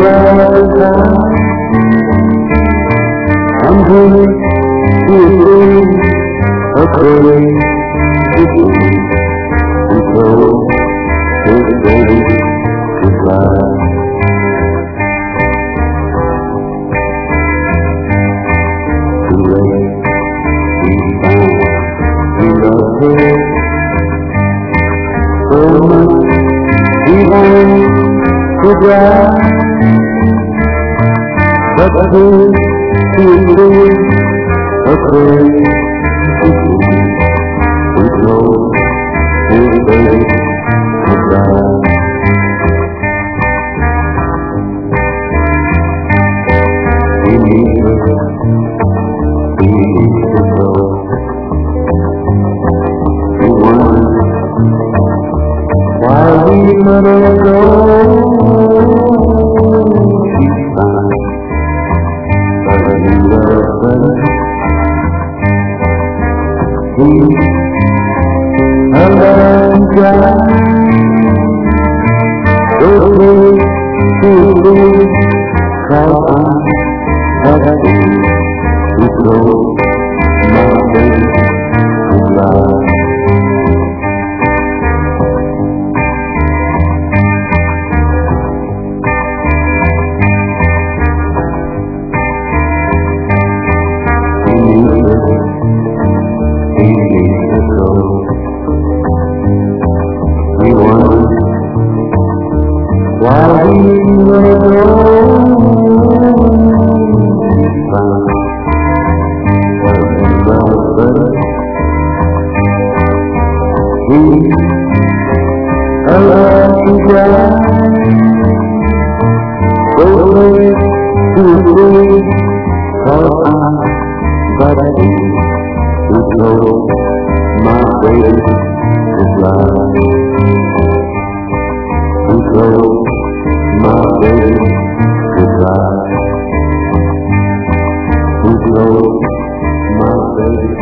I'm going to a place so it's ready to fly. Too late, we found we love her so much we want to die. But this is a place we know it's ready to fly. We need her, we need to go. We wonder why we let her go. She's fine, but we love her. He's a loving guy. Those days to live, cause I'm happy to close my face to fly. We need her, we need to go. We wonder why we let her go. She's fine, but we love her. He's a lucky guy. Those days to live, cause I'm happy to close my face to fly. To close my face to fly. To close my face.